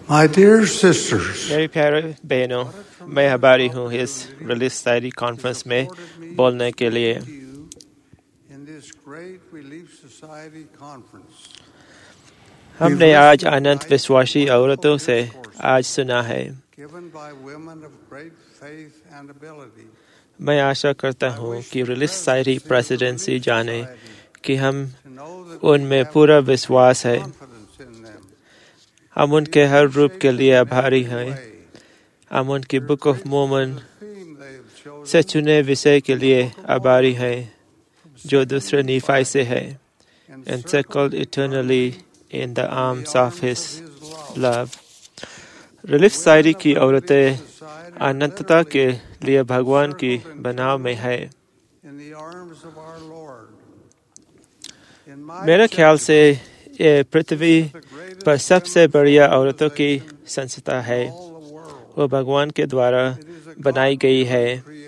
My dear sisters, मेरी प्यारे बहनों, मैं आभारी हूँ इस रिलीफ सोसाइटी कॉन्फ्रेंस में बोलने के लिए। हमने आज अनंत विश्वासी औरतों से आज सुना है। मैं आशा करता हूँ कि रिलीफ सोसाइटी प्रेसिडेंसी जाने कि हम उनमें पूरा विश्वास है। हम उनके हर रूप के लिए आभारी हैं। हम उनकी बुक ऑफ मोर्मन से चुने विषय के लिए आभारी हैं, जो दूसरे नीफाई से है, encircled eternally in the arms of his love। Relief Society की औरतें अनंतता के लिए भगवान की बनाव में है। मेरे ख्याल से ये पृथ्वी पर सबसे बढ़िया औरतों की संस्था है। वो भगवान के द्वारा बनाई गई है।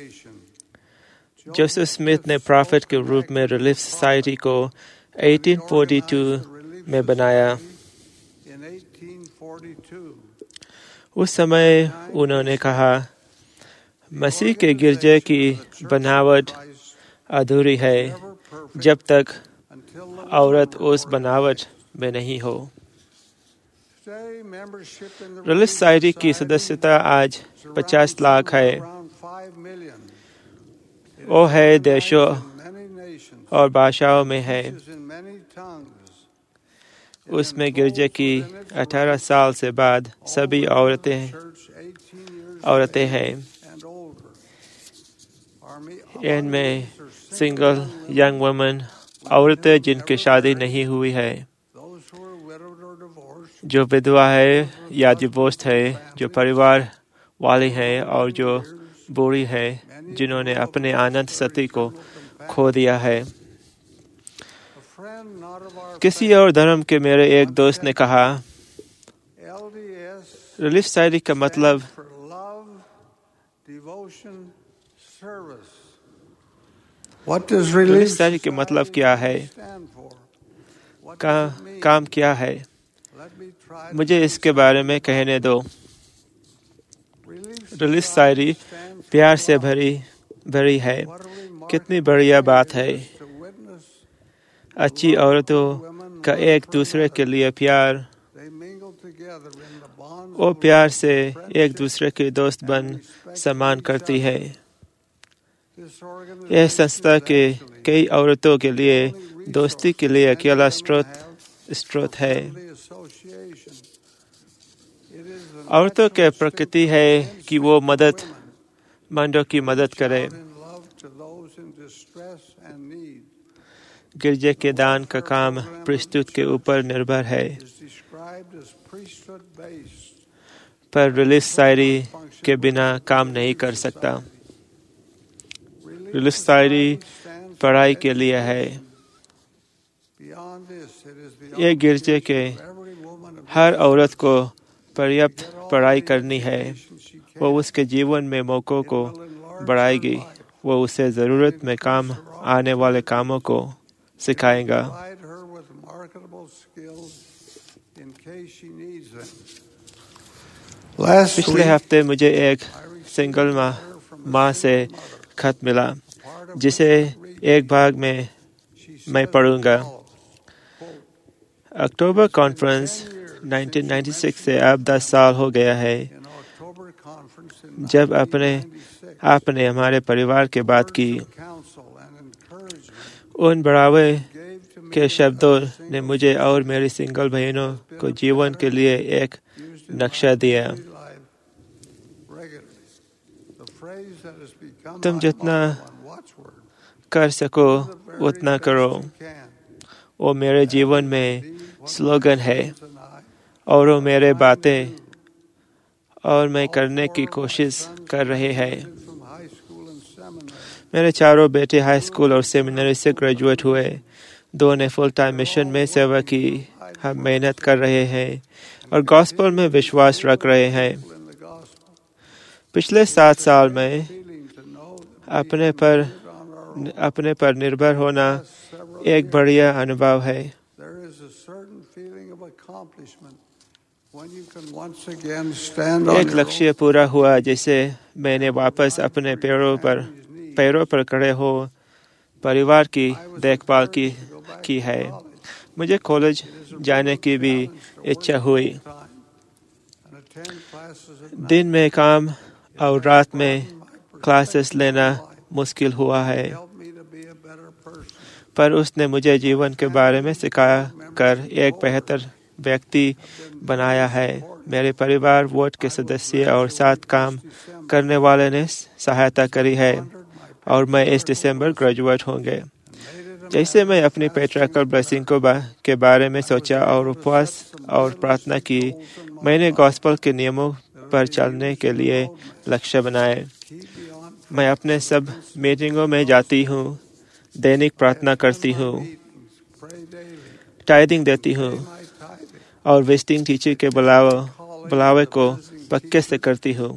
जोसेफ स्मिथ ने प्रॉफिट के रूप में रिलीफ सोसाइटी को 1842 में बनाया। उस समय उन्होंने कहा, मसीह के गिरजे की बनावट अधूरी है जब तक औरत उस बनावट में नहीं हो। रिलीफ सोसाइटी की सदस्यता आज 50 लाख है। वो है देशों और भाषाओं में है। उसमें गिरजे की 18 साल से बाद सभी औरतें हैं। इनमें सिंगल यंग वुमेन, औरतें जिनकी शादी नहीं हुई है, जो विधवा है या डिवोर्स्ड है, जो परिवार वाली है और जो बूढ़ी है, जिन्होंने अपने अनंत सती को खो दिया है। किसी और धर्म के मेरे एक दोस्त ने कहा, रिलीफ सोसाइटी का मतलब रिलीफ सोसाइटी का मतलब क्या है, काम क्या है, मुझे इसके बारे में कहने दो। रिलीफ सोसाइटी प्यार से भरी है। कितनी बढ़िया बात है। अच्छी औरतों का एक दूसरे के लिए प्यार, वो प्यार से एक दूसरे के दोस्त बन सम्मान करती है। यह संस्था के कई औरतों के लिए दोस्ती के लिए अकेला स्रोत है। औरतों के प्रकृति है कि वो मंदों की मदद करे। गिरजे के दान का काम प्रीस्टहुड के ऊपर निर्भर है, पर रिलीफ सोसाइटी के बिना काम नहीं कर सकता। रिलीफ सोसाइटी पढ़ाई के लिए है। ये गिरजे के हर औरत को पर्याप्त पढ़ाई करनी है। वो उसके जीवन में मौकों को बढ़ाएगी। वो उसे ज़रूरत में काम आने वाले कामों को सिखाएगा। पिछले हफ्ते मुझे एक सिंगल माँ से खत मिला, जिसे एक भाग में मैं पढ़ूंगा। अक्टूबर कॉन्फ्रेंस 1996 से अब 10 साल हो गया है जब आपने हमारे परिवार के बात की। उन बढ़ावे के शब्दों ने मुझे और मेरी सिंगल बहनों को जीवन के लिए एक नक्शा दिया। तुम जितना कर सको उतना करो, वो मेरे जीवन में स्लोगन है और वो मेरे बातें और मैं करने की कोशिश कर रहे हैं। मेरे चारों बेटे हाई स्कूल और सेमिनरी से ग्रेजुएट हुए। 2 ने फुल टाइम मिशन में सेवा की। हम मेहनत कर रहे हैं और गॉस्पेल में विश्वास रख रहे हैं। पिछले 7 साल में अपने पर निर्भर होना एक बढ़िया अनुभव है। एक लक्ष्य पूरा हुआ जिसे मैंने वापस अपने पैरों पर खड़े हो परिवार की देखभाल की है। मुझे कॉलेज जाने की भी इच्छा हुई। दिन में काम और रात में क्लासेस लेना मुश्किल हुआ है, पर उसने मुझे जीवन के बारे में सिखा कर एक बेहतर व्यक्ति बनाया है। मेरे परिवार, वार्ड के सदस्य और साथ काम करने वाले ने सहायता करी है और मैं इस दिसंबर ग्रेजुएट होंगे। जैसे मैं अपनी पैट्रियार्कल ब्लेसिंग के बारे में सोचा और उपवास और प्रार्थना की, मैंने गॉस्पेल के नियमों पर चलने के लिए लक्ष्य बनाए। मैं अपने सब मीटिंगों में जाती हूँ, दैनिक प्रार्थना करती हूँ, टाइदिंग देती हूँ और विजिटिंग टीचर के बुलावे को पक्के से करती हूँ।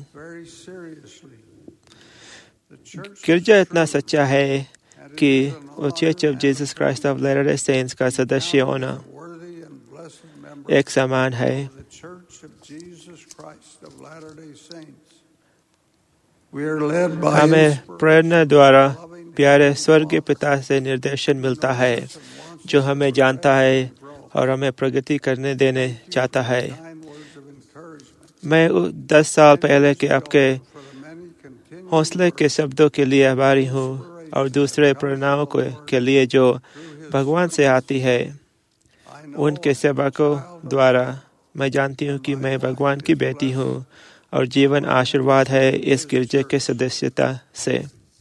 गिरजा इतना सच्चा है कि वो Church of Jesus Christ of Latter day Saints का सदस्य होना एक समान है। हमें प्रेरणा द्वारा प्यारे स्वर्गीय पिता से निर्देशन मिलता है, जो हमें जानता है और हमें प्रगति करने देने चाहता है। मैं 10 साल पहले के आपके हौसले के शब्दों के लिए आभारी हूँ और दूसरे प्रेरणाओं के लिए जो भगवान से आती है। उनके सेवकों द्वारा मैं जानती हूँ कि मैं भगवान की बेटी हूँ और जीवन आशीर्वाद है इस गिरजे के सदस्यता से।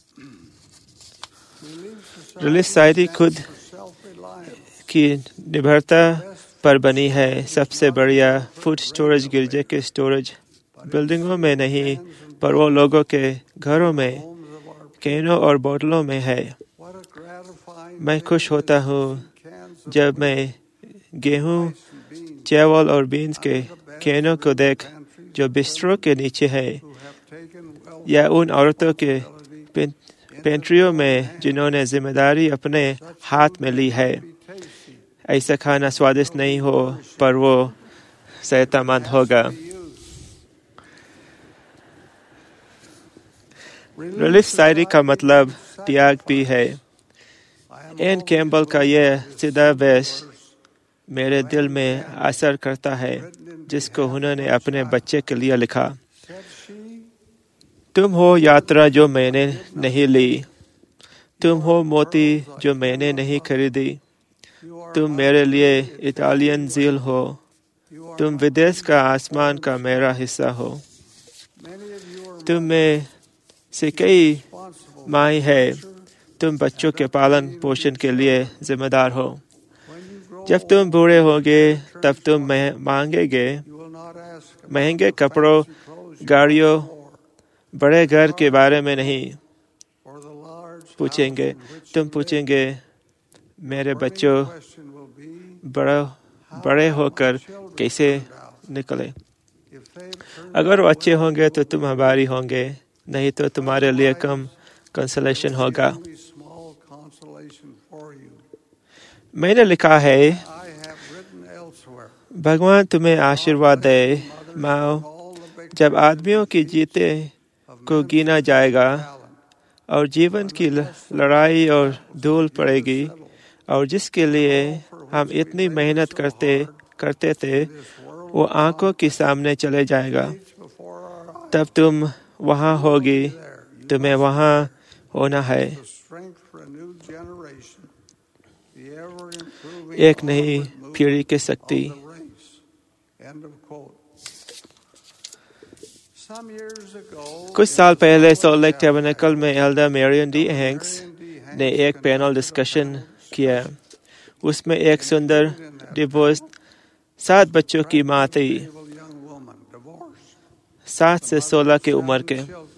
रिलीफ सोसाइटी खुद की निर्भरता पर बनी है। सबसे बढ़िया फूड स्टोरेज गिरजे के स्टोरेज बिल्डिंगों में नहीं, पर वो लोगों के घरों में कैनों और बोतलों में है। मैं खुश होता हूँ जब मैं गेहूँ, चावल और बीन्स के कैनों को देख जो बिस्तरों के नीचे है, या उन औरतों के पेंट्रियों में जिन्होंने जिम्मेदारी अपने हाथ में ली है। ऐसा खाना स्वादिष्ट नहीं हो, पर वो सेहतमंद होगा। रिलीफ सोसाइटी का मतलब त्याग भी है। एन कैम्पबेल का यह सीधा वेश मेरे दिल में असर करता है, जिसको उन्होंने अपने बच्चे के लिए लिखा। तुम हो यात्रा जो मैंने नहीं ली, तुम हो मोती जो मैंने नहीं खरीदी, तुम मेरे लिए इटालियन झील हो, तुम विदेश का आसमान का मेरा हिस्सा हो। तुम में से कई माई है, तुम बच्चों के पालन पोषण के लिए जिम्मेदार हो। जब तुम बूढ़े होगे तब तुम मांगेंगे महंगे कपड़ों, गाड़ियों, बड़े घर के बारे में नहीं पूछेंगे। तुम पूछेंगे मेरे बच्चों बड़े होकर कैसे निकले। अगर वो अच्छे होंगे तो तुम आभारी होंगे, नहीं तो तुम्हारे लिए कम कंसोलेशन होगा। मैंने लिखा है, भगवान तुम्हें आशीर्वाद दे माओ। जब आदमियों की जीते को गिना जाएगा और जीवन की लड़ाई और धूल पड़ेगी, और जिसके लिए हम इतनी मेहनत करते थे वो आंखों के सामने चले जाएगा, तब तुम वहाँ होगी। तुम्हें वहाँ होना है। एक नई पीढ़ी की शक्ति। कुछ साल पहले सॉल्ट लेक टैबरनेकल में एल्डर मैरियन डी हैंक्स ने एक पैनल डिस्कशन किया। उसमें एक सुंदर डिवोर्स 7 बच्चों की माँ थी, 7 से 16 की उम्र के।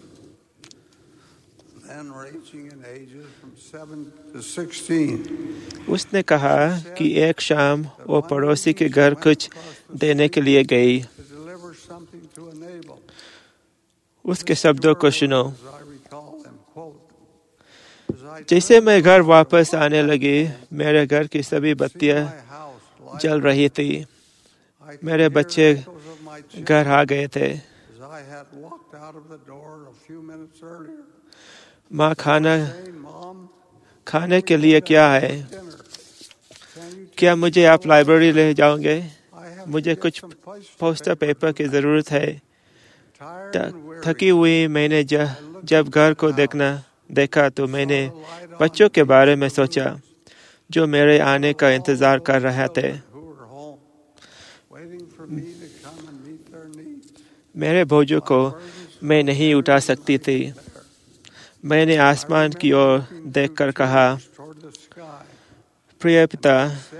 उसने कहा कि एक शाम वो पड़ोसी के घर कुछ देने के लिए गई। उसके शब्दों को सुनो। जैसे मैं घर वापस आने लगी, मेरे घर की सभी बत्तियां जल रही थी। मेरे बच्चे घर आ गए थे। माँ, खाना खाने के लिए क्या है? क्या मुझे आप लाइब्रेरी ले जाओगे? मुझे कुछ पोस्टर पेपर की ज़रूरत है। थकी हुई मैंने जब घर को देखा तो मैंने बच्चों के बारे में सोचा जो मेरे आने का इंतज़ार कर रहे थे। मेरे बोझों को मैं नहीं उठा सकती थी। मैंने आसमान की ओर देखकर कहा, प्रिय पिता,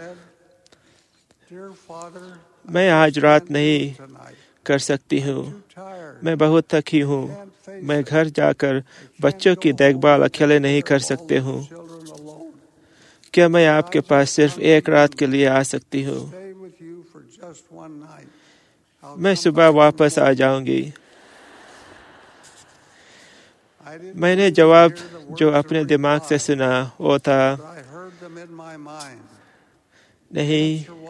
मैं आज रात नहीं कर सकती हूँ। मैं बहुत थकी हूँ। मैं घर जाकर बच्चों की देखभाल अकेले नहीं कर सकती हूँ। क्या मैं आपके पास सिर्फ एक रात के लिए आ सकती हूँ? मैं सुबह वापस आ जाऊंगी। मैंने जवाब जो अपने दिमाग से सुना वो था, नहीं,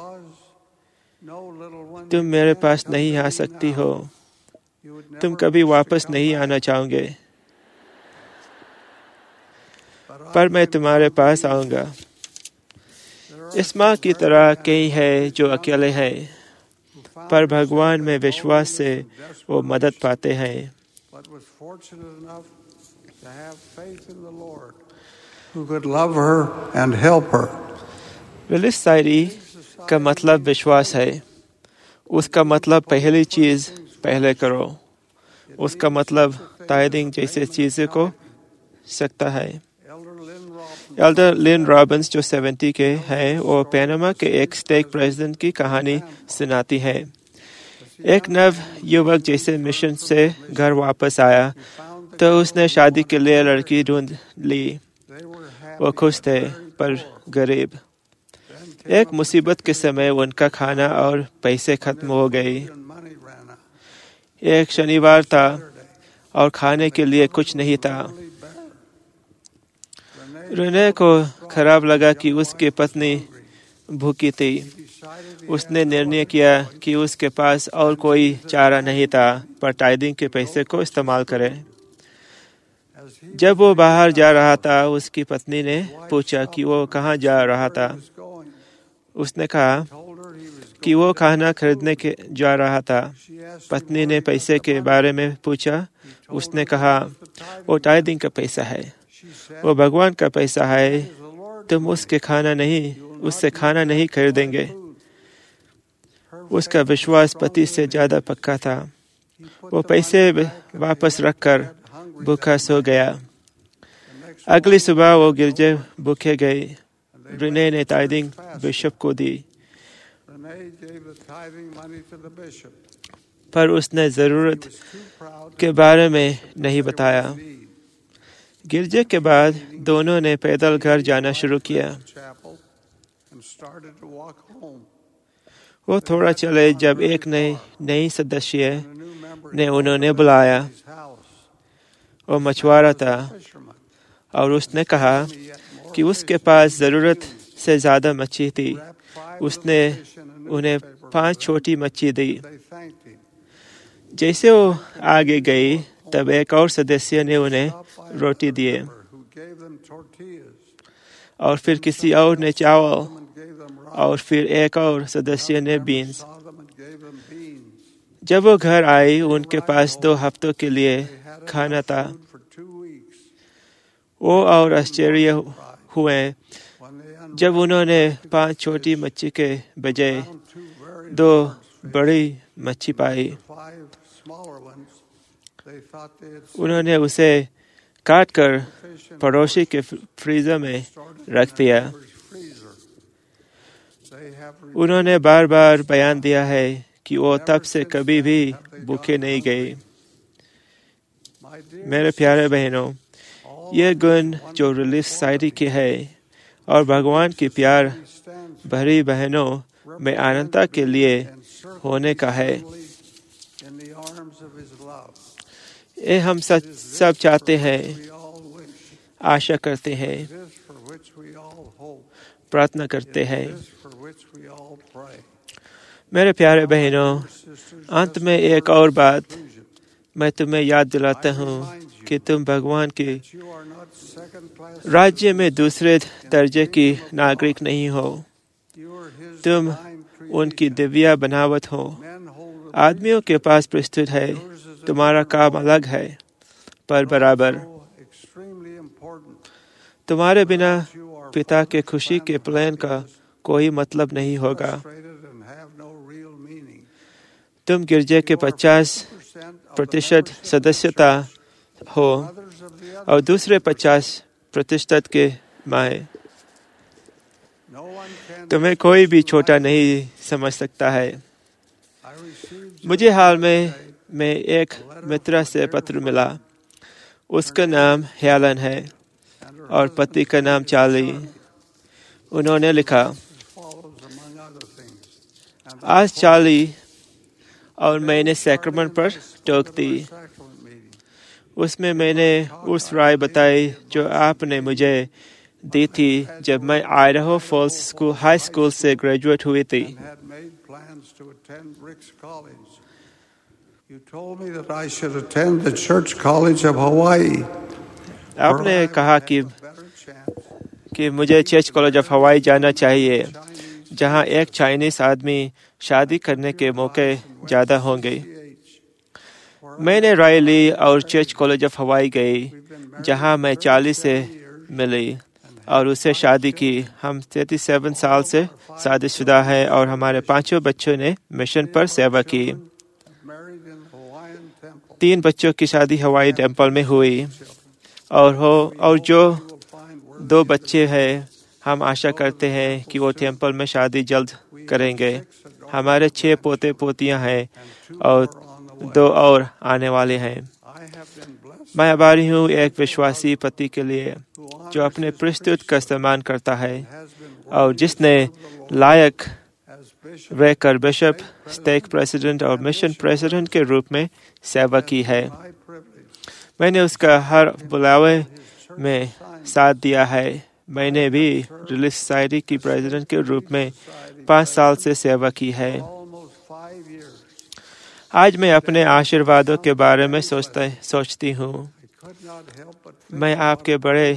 तुम मेरे पास नहीं आ सकती हो। तुम कभी वापस नहीं आना चाहोगे, पर मैं तुम्हारे पास आऊंगा। इस माँ की तरह कई हैं जो अकेले हैं, पर भगवान में विश्वास से वो मदद पाते हैं। रिलीफ साइरी का मतलब विश्वास है। उसका मतलब पहली चीज पहले करो। उसका मतलब टाइदिंग जैसे चीजों को सकता है। एल्डर लिन रॉबिन्स जो 70 के हैं, वो पैनामा के एक स्टेक प्रेसिडेंट की कहानी सुनाती है। एक नव युवक जैसे मिशन से घर वापस आया तो उसने शादी के लिए लड़की ढूंढ ली। वो खुश थे पर गरीब। एक मुसीबत के समय उनका खाना और पैसे खत्म हो गए। एक शनिवार था और खाने के लिए कुछ नहीं था। रेने को खराब लगा कि उसकी पत्नी भूखी थी। उसने निर्णय किया कि उसके पास और कोई चारा नहीं था पर टाइदिंग के पैसे को इस्तेमाल करे। जब वो बाहर जा रहा था, उसकी पत्नी ने पूछा कि वो कहाँ जा रहा था। उसने कहा कि वो खाना खरीदने के जा रहा था। पत्नी ने पैसे के बारे में पूछा। उसने कहा, वो टाइदिंग का पैसा है, वो भगवान का पैसा है। तुम उससे खाना नहीं खरीदेंगे। उसका विश्वास पति से ज्यादा पक्का था। वो पैसे वापस रखकर भूखा सो गया। अगली सुबह वो गिरजे भूखे गए। रेने ने टाइदिंग बिशप को दी, पर उसने जरूरत के बारे में नहीं बताया। गिरजे के बाद दोनों ने पैदल घर जाना शुरू किया। वो थोड़ा चले जब एक नई सदस्य ने उन्होंने बुलाया। वो मछुआरा था और उसने कहा कि उसके पास जरूरत से ज्यादा मच्छी थी। उसने उन्हें 5 छोटी मच्छी दी। जैसे वो आगे गई तब एक और सदस्य ने उन्हें रोटी दिए और फिर किसी और ने चावल और फिर एक और सदस्य ने बीन्स। जब वो घर आए उनके पास 2 हफ्तों के लिए खाना था। वो और आश्चर्य हुए जब उन्होंने 5 छोटी मच्छी के बजाय 2 बड़ी मच्छी पाई। उन्होंने उसे काटकर पड़ोसी के फ्रीजर में रख दिया। उन्होंने बार बार बयान दिया है कि वो तब से कभी भी भूखे नहीं गए। मेरे प्यारे बहनों, ये गुण जो रिलीफ सोसाइटी के है और भगवान की प्यार भरी बहनों में अनंतता के लिए होने का है। ये हम सब चाहते हैं, आशा करते हैं, प्रार्थना करते हैं। मेरे प्यारे बहनों, अंत में एक और बात मैं तुम्हें याद दिलाता हूँ कि तुम भगवान के राज्य में दूसरे दर्जे की नागरिक नहीं हो। तुम उनकी दिव्य बनावट हो। आदमियों के पास प्रस्तुत है, तुम्हारा काम अलग है पर बराबर। तुम्हारे बिना पिता के खुशी के प्लान का कोई मतलब नहीं होगा। तुम गिरजे के 50% सदस्यता हो और दूसरे 50% के माए। तुम्हें कोई भी छोटा नहीं समझ सकता है। मुझे हाल में एक मित्र से पत्र मिला। उसका नाम हेलन है और पति का नाम चार्ली। उन्होंने लिखा, आज चार्ली और मैंने सैक्रमेंट पर टोक दी। उसमें मैंने उस राय बताई जो आपने मुझे दी थी जब मैं आइडाहो फॉल्स हाई स्कूल से ग्रेजुएट हुई थी। आपने कहा कि मुझे चर्च कॉलेज ऑफ हवाई जाना चाहिए, जहां एक चाइनीज आदमी शादी करने के मौके ज़्यादा होंगे। मैंने राय ली और चर्च कॉलेज ऑफ हवाई गई, जहां मैं चार्ली से मिली और उससे शादी की। हम 37 साल से शादीशुदा हैं और हमारे 5 बच्चों ने मिशन पर सेवा की। 3 बच्चों की शादी हवाई टेम्पल में हुई और जो 2 बच्चे हैं, हम आशा करते हैं कि वो टेम्पल में शादी जल्द करेंगे। हमारे 6 पोते पोतियां हैं और 2 और आने वाले हैं। मैं आभारी हूँ एक विश्वासी पति के लिए जो अपने प्रस्तुत का सम्मान करता है और जिसने लायक रहकर बिशप, स्टेक प्रेसिडेंट और मिशन प्रेसिडेंट के रूप में सेवा की है। मैंने उसका हर बुलावे में साथ दिया है। मैंने भी रिलीफ सोसाइटी की प्रेसिडेंट के रूप में 5 साल से सेवा की है। आज मैं अपने आशीर्वादों के बारे में सोचती हूँ। मैं आपके बड़े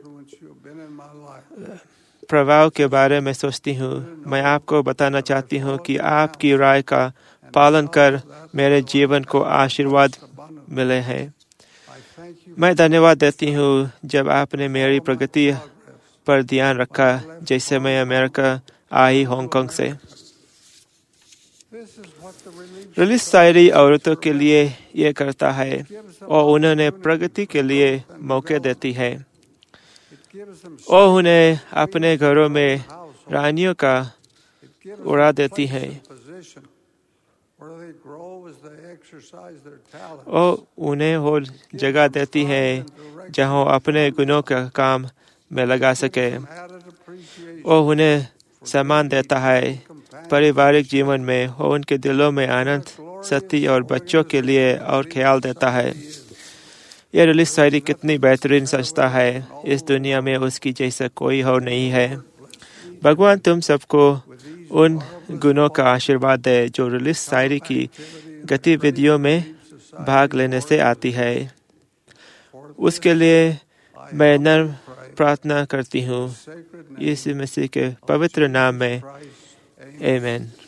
प्रभाव के बारे में सोचती हूँ। मैं आपको बताना चाहती हूँ कि आपकी राय का पालन कर मेरे जीवन को आशीर्वाद मिले हैं। मैं धन्यवाद देती हूँ जब आपने मेरी प्रगति पर ध्यान रखा, जैसे मैं अमेरिका आई हांगकांग से। रिलीफ सोसाइटी औरतों के लिए ये करता है और उन्हें प्रगति के लिए मौके देती है और उन्हें अपने घरों में रानियों का उड़ा देती है और उन्हें वो जगह देती है जहां अपने गुणों का काम में लगा सके और उन्हें सम्मान देता है पारिवारिक जीवन में और उनके दिलों में आनंद, सत्य और बच्चों के लिए और ख्याल देता है। यह रिलीफ सोसाइटी कितनी बेहतरीन संस्था है। इस दुनिया में उसकी जैसा कोई और नहीं है। भगवान तुम सबको उन गुणों का आशीर्वाद दे जो रिलीफ सोसाइटी की गतिविधियों में भाग लेने से आती है। उसके लिए मैं नर्म प्रार्थना करती हूँ, यीशु मसीह के पवित्र नाम में, आमीन।